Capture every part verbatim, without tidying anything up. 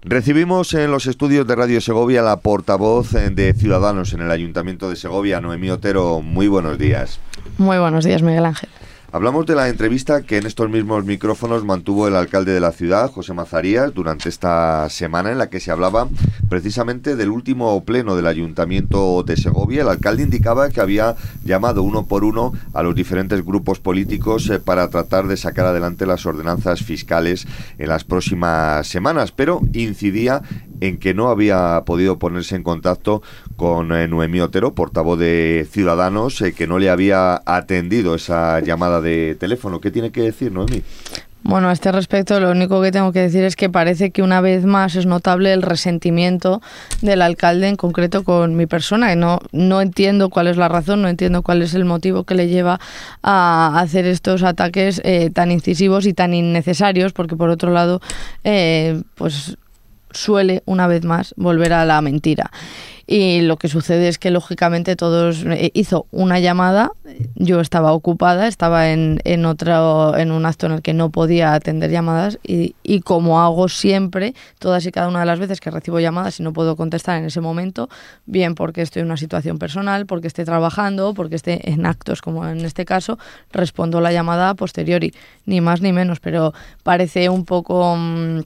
Recibimos en los estudios de Radio Segovia la portavoz de Ciudadanos en el Ayuntamiento de Segovia, Noemí Otero. Muy buenos días. Muy buenos días, Miguel Ángel. Hablamos de la entrevista que en estos mismos micrófonos mantuvo el alcalde de la ciudad, José Mazarías, durante esta semana en la que se hablaba precisamente del último pleno del Ayuntamiento de Segovia. El alcalde indicaba que había llamado uno por uno a los diferentes grupos políticos eh, para tratar de sacar adelante las ordenanzas fiscales en las próximas semanas, pero incidía en que no había podido ponerse en contacto con eh, Noemí Otero, portavoz de Ciudadanos, eh, que no le había atendido esa llamada de teléfono. ¿Qué tiene que decir, Noemí? Bueno, a este respecto lo único que tengo que decir es que parece que una vez más es notable el resentimiento del alcalde, en concreto con mi persona, y no, no entiendo cuál es la razón, no entiendo cuál es el motivo que le lleva a hacer estos ataques eh, tan incisivos y tan innecesarios, porque por otro lado, eh, pues suele una vez más volver a la mentira. Y lo que sucede es que lógicamente todos eh, hizo una llamada, yo estaba ocupada, estaba en, en otro, en un acto en el que no podía atender llamadas y, y como hago siempre, todas y cada una de las veces que recibo llamadas y no puedo contestar en ese momento, bien porque estoy en una situación personal, porque esté trabajando, porque esté en actos como en este caso, respondo la llamada a posteriori, ni más ni menos, pero parece un poco mmm,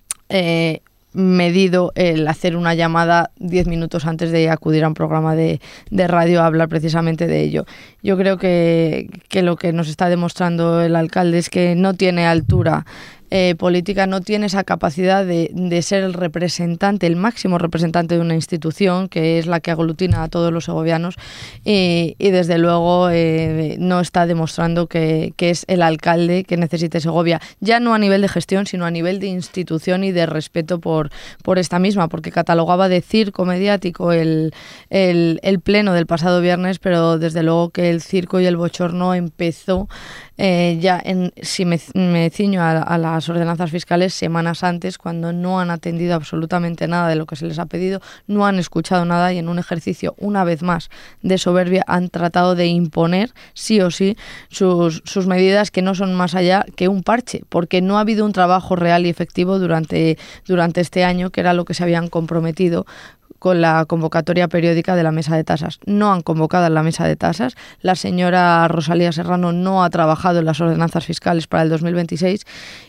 eh, medido el hacer una llamada diez minutos antes de acudir a un programa de, de radio a hablar precisamente de ello. Yo creo que, que lo que nos está demostrando el alcalde es que no tiene altura eh, política, no tiene esa capacidad de, de ser el representante, el máximo representante de una institución que es la que aglutina a todos los segovianos y, y desde luego eh, no está demostrando que, que es el alcalde que necesite Segovia, ya no a nivel de gestión, sino a nivel de institución y de respeto por, por esta misma, porque catalogaba de circo mediático el, el, el pleno del pasado viernes, pero desde luego que el circo y el bochorno empezó eh, ya, en, si me, me ciño a, a las ordenanzas fiscales, semanas antes, cuando no han atendido absolutamente nada de lo que se les ha pedido, no han escuchado nada y en un ejercicio, una vez más, de soberbia, han tratado de imponer sí o sí sus, sus medidas que no son más allá que un parche, porque no ha habido un trabajo real y efectivo durante, durante este año, que era lo que se habían comprometido con la convocatoria periódica de la mesa de tasas. No han convocado la mesa de tasas. La señora Rosalía Serrano no ha trabajado en las ordenanzas fiscales para el dos mil veintiséis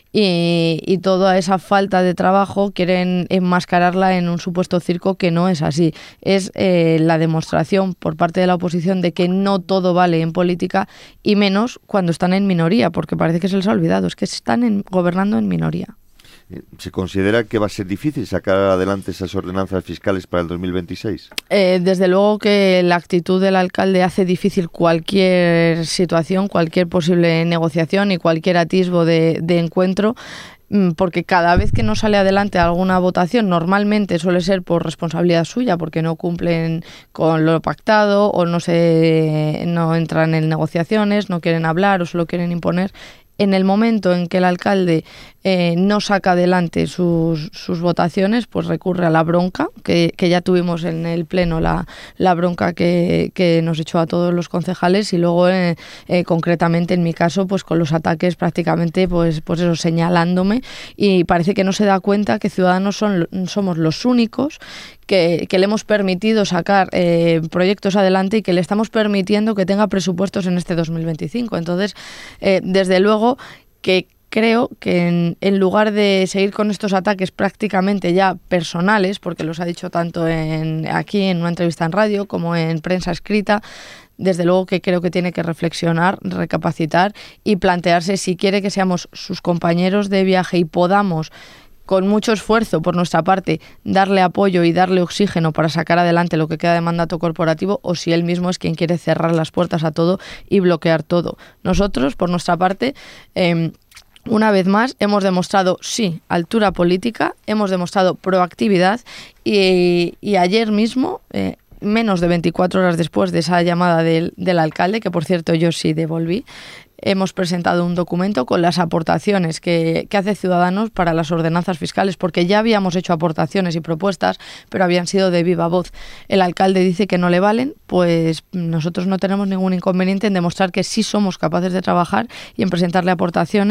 y, y toda esa falta de trabajo quieren enmascararla en un supuesto circo que no es así. Es eh, la demostración por parte de la oposición de que no todo vale en política y menos cuando están en minoría, porque parece que se les ha olvidado, es que están en, gobernando en minoría. ¿Se considera que va a ser difícil sacar adelante esas ordenanzas fiscales para el dos mil veintiséis? Eh, desde luego que la actitud del alcalde hace difícil cualquier situación, cualquier posible negociación y cualquier atisbo de, de encuentro, porque cada vez que no sale adelante alguna votación, normalmente suele ser por responsabilidad suya, porque no cumplen con lo pactado o no se no entran en negociaciones, no quieren hablar o solo quieren imponer. En el momento en que el alcalde eh, no saca adelante sus, sus votaciones, pues recurre a la bronca, que, que ya tuvimos en el pleno la, la bronca que, que nos echó a todos los concejales y luego eh, eh, concretamente en mi caso pues con los ataques prácticamente pues, pues eso, señalándome, y parece que no se da cuenta que Ciudadanos son, somos los únicos que, que le hemos permitido sacar eh, proyectos adelante y que le estamos permitiendo que tenga presupuestos en este dos mil veinticinco. Entonces, eh, desde luego que creo que en, en lugar de seguir con estos ataques prácticamente ya personales, porque los ha dicho tanto en, aquí en una entrevista en radio como en prensa escrita, desde luego que creo que tiene que reflexionar, recapacitar y plantearse si quiere que seamos sus compañeros de viaje y podamos, con mucho esfuerzo por nuestra parte, darle apoyo y darle oxígeno para sacar adelante lo que queda de mandato corporativo, o si él mismo es quien quiere cerrar las puertas a todo y bloquear todo. Nosotros, por nuestra parte, eh, una vez más, hemos demostrado, sí, altura política, hemos demostrado proactividad y, y ayer mismo, eh, menos de veinticuatro horas después de esa llamada del, del alcalde, que por cierto yo sí devolví, hemos presentado un documento con las aportaciones que, que hace Ciudadanos para las ordenanzas fiscales, porque ya habíamos hecho aportaciones y propuestas, pero habían sido de viva voz. El alcalde dice que no le valen, pues nosotros no tenemos ningún inconveniente en demostrar que sí somos capaces de trabajar y en presentarle aportaciones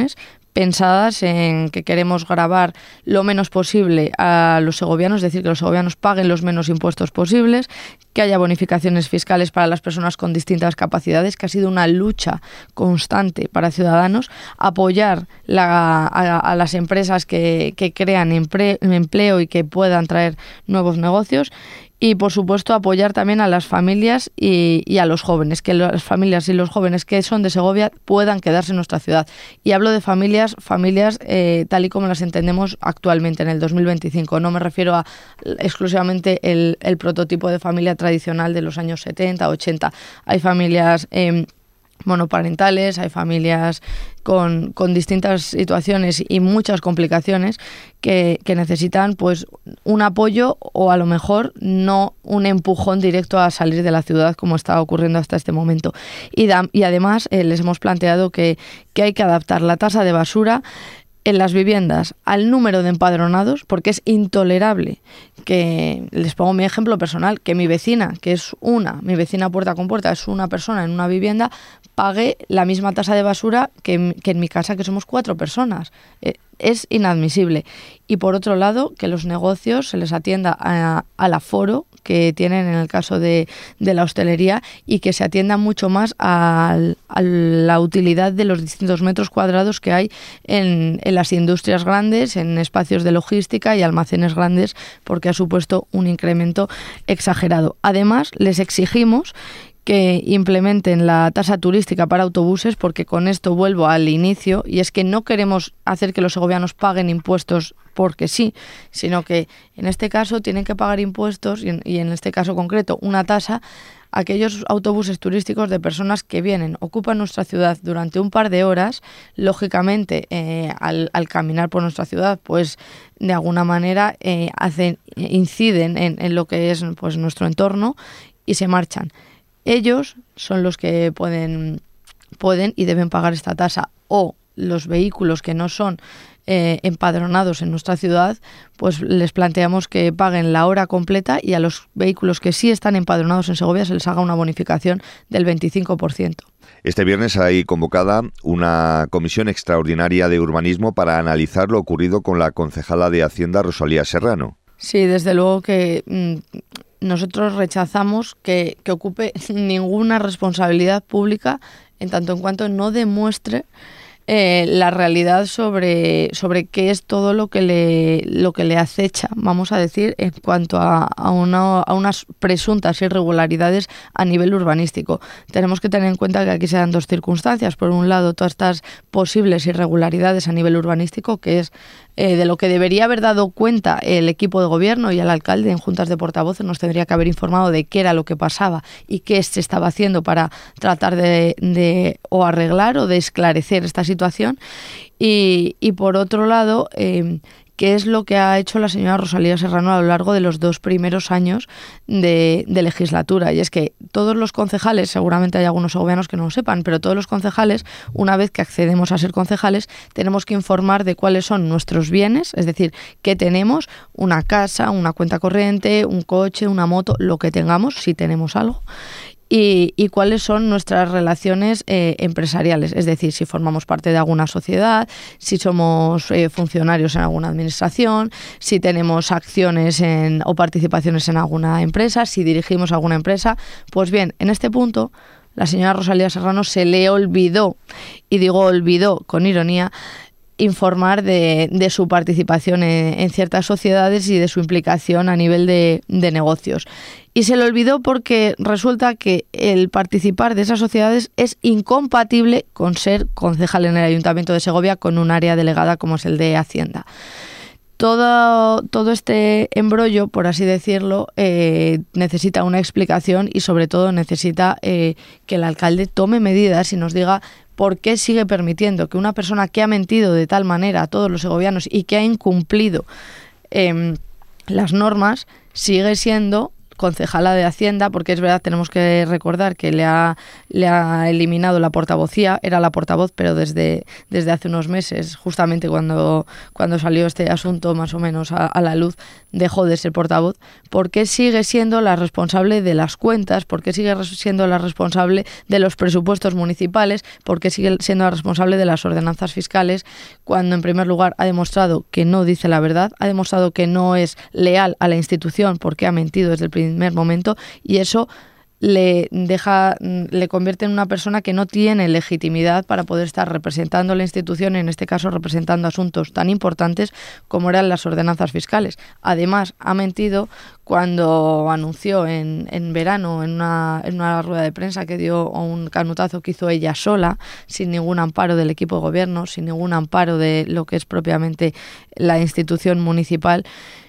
pensadas en que queremos gravar lo menos posible a los segovianos, es decir, que los segovianos paguen los menos impuestos posibles, que haya bonificaciones fiscales para las personas con distintas capacidades, que ha sido una lucha constante para Ciudadanos, apoyar la, a, a las empresas que, que crean empre, empleo y que puedan traer nuevos negocios. Y, por supuesto, apoyar también a las familias y, y a los jóvenes, que las familias y los jóvenes que son de Segovia puedan quedarse en nuestra ciudad. Y hablo de familias, familias eh, tal y como las entendemos actualmente, en el dos mil veinticinco. No me refiero a exclusivamente el, el prototipo de familia tradicional de los años setenta, ochenta. Hay familias Eh, monoparentales, hay familias con, con distintas situaciones y muchas complicaciones que, que necesitan pues un apoyo o a lo mejor no un empujón directo a salir de la ciudad como está ocurriendo hasta este momento. Y, da, y además eh, les hemos planteado que, que hay que adaptar la tasa de basura en las viviendas al número de empadronados, porque es intolerable que, les pongo mi ejemplo personal, que mi vecina, que es una, mi vecina puerta con puerta, es una persona en una vivienda, pague la misma tasa de basura que, que en mi casa, que somos cuatro personas. Eh, es inadmisible. Y por otro lado, que los negocios se les atienda a, al aforo que tienen en el caso de, de la hostelería y que se atienda mucho más a, a la utilidad de los distintos metros cuadrados que hay en, en las industrias grandes, en espacios de logística y almacenes grandes, porque ha supuesto un incremento exagerado. Además, les exigimos que implementen la tasa turística para autobuses, porque con esto vuelvo al inicio, y es que no queremos hacer que los segovianos paguen impuestos porque sí, sino que en este caso tienen que pagar impuestos, y en, y en este caso concreto una tasa, aquellos autobuses turísticos de personas que vienen, ocupan nuestra ciudad durante un par de horas. Lógicamente, eh, al, al caminar por nuestra ciudad, pues de alguna manera eh, hacen, inciden en, en lo que es pues nuestro entorno y se marchan. Ellos son los que pueden, pueden y deben pagar esta tasa, o los vehículos que no son eh, empadronados en nuestra ciudad, pues les planteamos que paguen la hora completa, y a los vehículos que sí están empadronados en Segovia se les haga una bonificación del veinticinco por ciento. Este viernes hay convocada una comisión extraordinaria de urbanismo para analizar lo ocurrido con la concejala de Hacienda, Rosalía Serrano. Sí, desde luego que mmm, nosotros rechazamos que, que ocupe ninguna responsabilidad pública en tanto en cuanto no demuestre eh, la realidad sobre, sobre qué es todo lo que le lo que le acecha, vamos a decir, en cuanto a, a, una, a unas presuntas irregularidades a nivel urbanístico. Tenemos que tener en cuenta que aquí se dan dos circunstancias. Por un lado, todas estas posibles irregularidades a nivel urbanístico, que es Eh, de lo que debería haber dado cuenta el equipo de gobierno, y el alcalde en juntas de portavoces nos tendría que haber informado de qué era lo que pasaba y qué se estaba haciendo para tratar de, de o arreglar o de esclarecer esta situación. Y, y por otro lado, eh, qué es lo que ha hecho la señora Rosalía Serrano a lo largo de los dos primeros años de, de legislatura. Y es que todos los concejales, seguramente hay algunos segovianos que no lo sepan, pero todos los concejales, una vez que accedemos a ser concejales, tenemos que informar de cuáles son nuestros bienes, es decir, qué tenemos: una casa, una cuenta corriente, un coche, una moto, lo que tengamos, si tenemos algo. Y, y cuáles son nuestras relaciones eh, empresariales, es decir, si formamos parte de alguna sociedad, si somos eh, funcionarios en alguna administración, si tenemos acciones en, o participaciones en alguna empresa, si dirigimos alguna empresa. Pues bien, en este punto la señora Rosalía Serrano se le olvidó, y digo olvidó con ironía, informar de, de su participación en, en ciertas sociedades y de su implicación a nivel de, de negocios. Y se le olvidó porque resulta que el participar de esas sociedades es incompatible con ser concejal en el Ayuntamiento de Segovia con un área delegada como es el de Hacienda. Todo, todo este embrollo, por así decirlo, eh, necesita una explicación, y sobre todo necesita eh, que el alcalde tome medidas y nos diga por qué sigue permitiendo que una persona que ha mentido de tal manera a todos los segovianos y que ha incumplido eh, las normas sigue siendo concejala de Hacienda, porque es verdad, tenemos que recordar que le ha, le ha eliminado la portavocía, era la portavoz, pero desde, desde hace unos meses, justamente cuando, cuando salió este asunto más o menos a, a la luz, dejó de ser portavoz. ¿Por qué sigue siendo la responsable de las cuentas? ¿Por qué sigue siendo la responsable de los presupuestos municipales? ¿Por qué sigue siendo la responsable de las ordenanzas fiscales? Cuando, en primer lugar, ha demostrado que no dice la verdad, ha demostrado que no es leal a la institución porque ha mentido desde el primer momento, y eso le deja, le convierte en una persona que no tiene legitimidad para poder estar representando la institución, en este caso representando asuntos tan importantes como eran las ordenanzas fiscales. Además, ha mentido cuando anunció en, en verano, en una, en una rueda de prensa que dio, o un canutazo que hizo ella sola, sin ningún amparo del equipo de gobierno, sin ningún amparo de lo que es propiamente la institución municipal,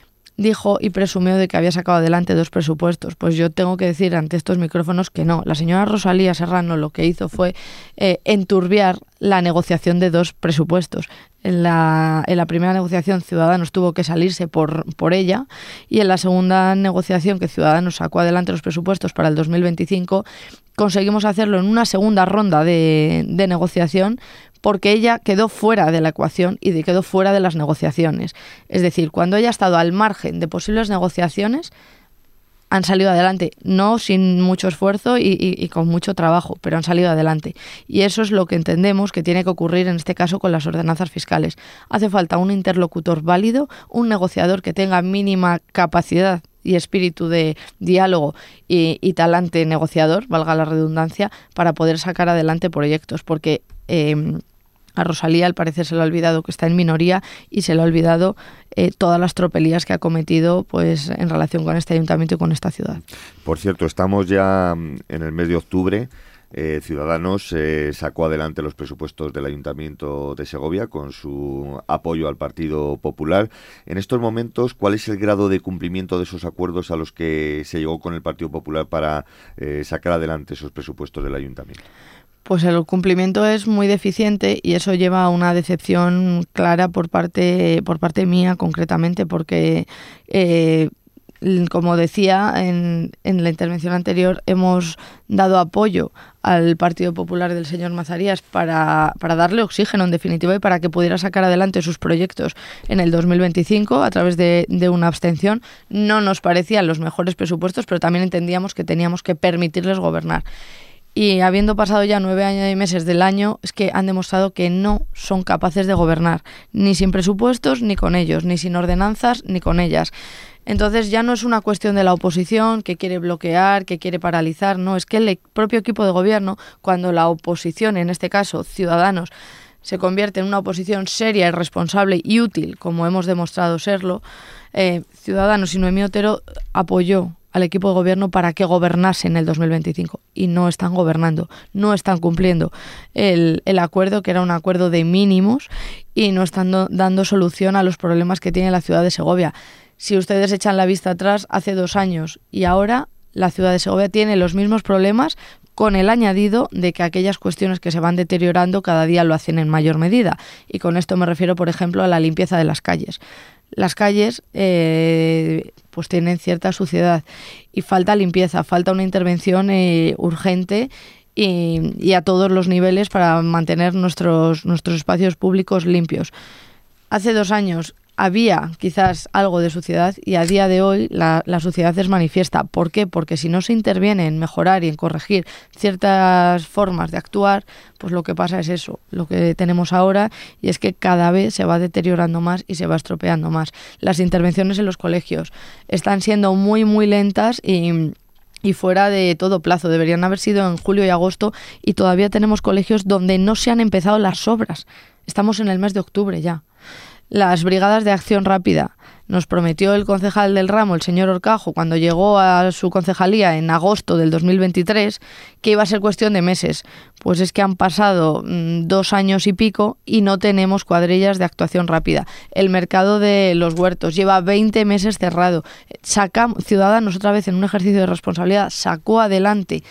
dijo y presumió de que había sacado adelante dos presupuestos. Pues yo tengo que decir ante estos micrófonos que no. La señora Rosalía Serrano lo que hizo fue eh, enturbiar la negociación de dos presupuestos. En la, en la primera negociación Ciudadanos tuvo que salirse por, por ella, y en la segunda negociación que Ciudadanos sacó adelante los presupuestos para el dos mil veinticinco, conseguimos hacerlo en una segunda ronda de, de negociación, porque ella quedó fuera de la ecuación y de, quedó fuera de las negociaciones. Es decir, cuando ella ha estado al margen de posibles negociaciones, han salido adelante, no sin mucho esfuerzo y, y, y con mucho trabajo, pero han salido adelante. Y eso es lo que entendemos que tiene que ocurrir en este caso con las ordenanzas fiscales. Hace falta un interlocutor válido, un negociador que tenga mínima capacidad y espíritu de diálogo y, y talante negociador, valga la redundancia, para poder sacar adelante proyectos, porque eh, a Rosalía al parecer se le ha olvidado que está en minoría, y se le ha olvidado eh, todas las tropelías que ha cometido pues en relación con este ayuntamiento y con esta ciudad. Por cierto, estamos ya en el mes de octubre. Eh, Ciudadanos eh, sacó adelante los presupuestos del Ayuntamiento de Segovia con su apoyo al Partido Popular. En estos momentos, ¿cuál es el grado de cumplimiento de esos acuerdos a los que se llegó con el Partido Popular para eh, sacar adelante esos presupuestos del Ayuntamiento? Pues el cumplimiento es muy deficiente, y eso lleva a una decepción clara por parte, por parte mía concretamente, porque eh, como decía en, en la intervención anterior, hemos dado apoyo al Partido Popular del señor Mazarías para, para darle oxígeno, en definitiva, y para que pudiera sacar adelante sus proyectos en el dos mil veinticinco a través de, de una abstención. No nos parecían los mejores presupuestos, pero también entendíamos que teníamos que permitirles gobernar. Y habiendo pasado ya nueve años y meses del año, es que han demostrado que no son capaces de gobernar, ni sin presupuestos ni con ellos, ni sin ordenanzas ni con ellas. Entonces ya no es una cuestión de la oposición que quiere bloquear, que quiere paralizar, no, es que el propio equipo de gobierno, cuando la oposición, en este caso Ciudadanos, se convierte en una oposición seria y responsable y útil, como hemos demostrado serlo, eh, Ciudadanos y Noemí Otero apoyó al equipo de gobierno para que gobernase en el dos mil veinticinco, y no están gobernando, no están cumpliendo el, el acuerdo, que era un acuerdo de mínimos, y no están do, dando solución a los problemas que tiene la ciudad de Segovia. Si ustedes echan la vista atrás, hace dos años y ahora, la ciudad de Segovia tiene los mismos problemas, con el añadido de que aquellas cuestiones que se van deteriorando cada día lo hacen en mayor medida. Y con esto me refiero, por ejemplo, a la limpieza de las calles. Las calles eh, pues tienen cierta suciedad y falta limpieza, falta una intervención eh, urgente y, y a todos los niveles para mantener nuestros, nuestros espacios públicos limpios. Hace dos años había quizás algo de suciedad, y a día de hoy la, la suciedad es manifiesta. ¿Por qué? Porque si no se interviene en mejorar y en corregir ciertas formas de actuar, pues lo que pasa es eso, lo que tenemos ahora, y es que cada vez se va deteriorando más y se va estropeando más. Las intervenciones en los colegios están siendo muy, muy lentas y... y fuera de todo plazo. Deberían haber sido en julio y agosto, y todavía tenemos colegios donde no se han empezado las obras. Estamos en el mes de octubre ya. Las brigadas de acción rápida. Nos prometió el concejal del ramo, el señor Orcajo, cuando llegó a su concejalía en agosto del dos mil veintitrés, que iba a ser cuestión de meses. Pues es que han pasado mmm, dos años y pico y no tenemos cuadrillas de actuación rápida. El mercado de los huertos lleva veinte meses cerrado. Sacamos, Ciudadanos, otra vez en un ejercicio de responsabilidad, sacó adelante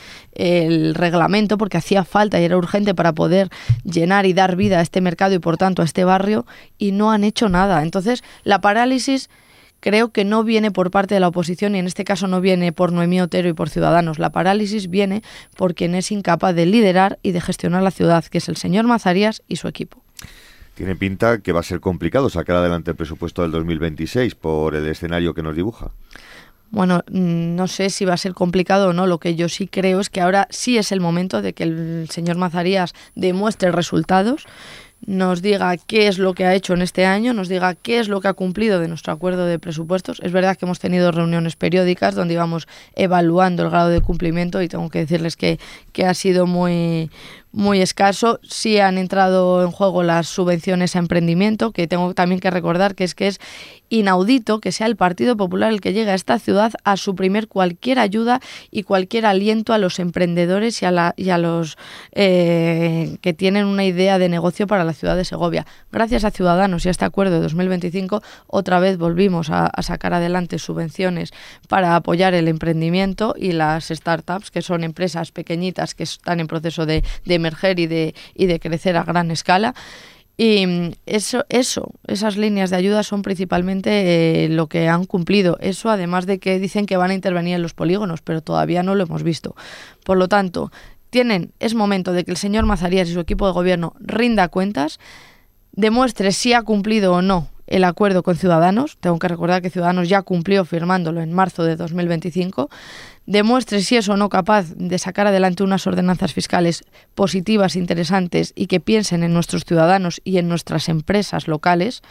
el reglamento porque hacía falta y era urgente para poder llenar y dar vida a este mercado y por tanto a este barrio, y no han hecho nada. Entonces, la parálisis creo que no viene por parte de la oposición y en este caso no viene por Noemí Otero y por Ciudadanos. La parálisis viene por quien es incapaz de liderar y de gestionar la ciudad, que es el señor Mazarías y su equipo. Tiene pinta que va a ser complicado sacar adelante el presupuesto del dos mil veintiséis por el escenario que nos dibuja. Bueno, no sé si va a ser complicado o no. Lo que yo sí creo es que ahora sí es el momento de que el señor Mazarías demuestre resultados, nos diga qué es lo que ha hecho en este año, nos diga qué es lo que ha cumplido de nuestro acuerdo de presupuestos. Es verdad que hemos tenido reuniones periódicas donde íbamos evaluando el grado de cumplimiento y tengo que decirles que, que ha sido muy, muy escaso. Sí han entrado en juego las subvenciones a emprendimiento, que tengo también que recordar que es que es inaudito que sea el Partido Popular el que llegue a esta ciudad a suprimir cualquier ayuda y cualquier aliento a los emprendedores y a, la, y a los eh, que tienen una idea de negocio para la ciudad de Segovia. Gracias a Ciudadanos y a este acuerdo de dos mil veinticinco, otra vez volvimos a, a sacar adelante subvenciones para apoyar el emprendimiento y las startups, que son empresas pequeñitas que están en proceso de, de emerger y de, y de crecer a gran escala. Y eso, eso, esas líneas de ayuda son principalmente eh, lo que han cumplido. Eso además de que dicen que van a intervenir en los polígonos, pero todavía no lo hemos visto. Por lo tanto, tienen, es momento de que el señor Mazarías y su equipo de gobierno rinda cuentas, demuestre si ha cumplido o no el acuerdo con Ciudadanos. Tengo que recordar que Ciudadanos ya cumplió firmándolo en marzo de dos mil veinticinco. Demuestre si es o no capaz de sacar adelante unas ordenanzas fiscales positivas, interesantes y que piensen en nuestros ciudadanos y en nuestras empresas locales.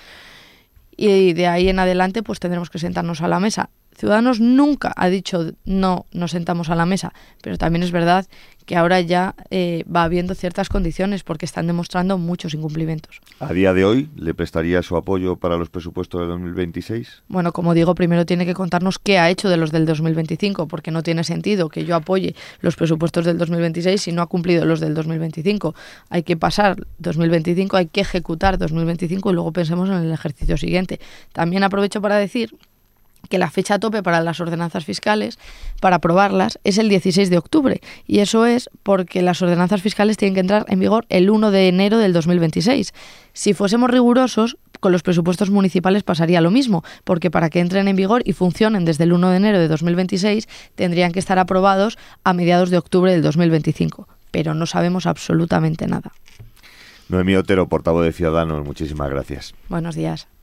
Y de ahí en adelante pues tendremos que sentarnos a la mesa. Ciudadanos nunca ha dicho no nos sentamos a la mesa, pero también es verdad que ahora ya eh, va habiendo ciertas condiciones porque están demostrando muchos incumplimientos. ¿A día de hoy le prestaría su apoyo para los presupuestos de dos mil veintiséis? Bueno, como digo, primero tiene que contarnos qué ha hecho de los del dos mil veinticinco, porque no tiene sentido que yo apoye los presupuestos del dos mil veintiséis si no ha cumplido los del dos mil veinticinco. Hay que pasar dos mil veinticinco, hay que ejecutar dos mil veinticinco y luego pensemos en el ejercicio siguiente. También aprovecho para decir que la fecha tope para las ordenanzas fiscales, para aprobarlas, es el dieciséis de octubre. Y eso es porque las ordenanzas fiscales tienen que entrar en vigor el uno de enero del dos mil veintiséis. Si fuésemos rigurosos, con los presupuestos municipales pasaría lo mismo, porque para que entren en vigor y funcionen desde el uno de enero de dos mil veintiséis, tendrían que estar aprobados a mediados de octubre del dos mil veinticinco. Pero no sabemos absolutamente nada. Noemí Otero, portavoz de Ciudadanos, muchísimas gracias. Buenos días.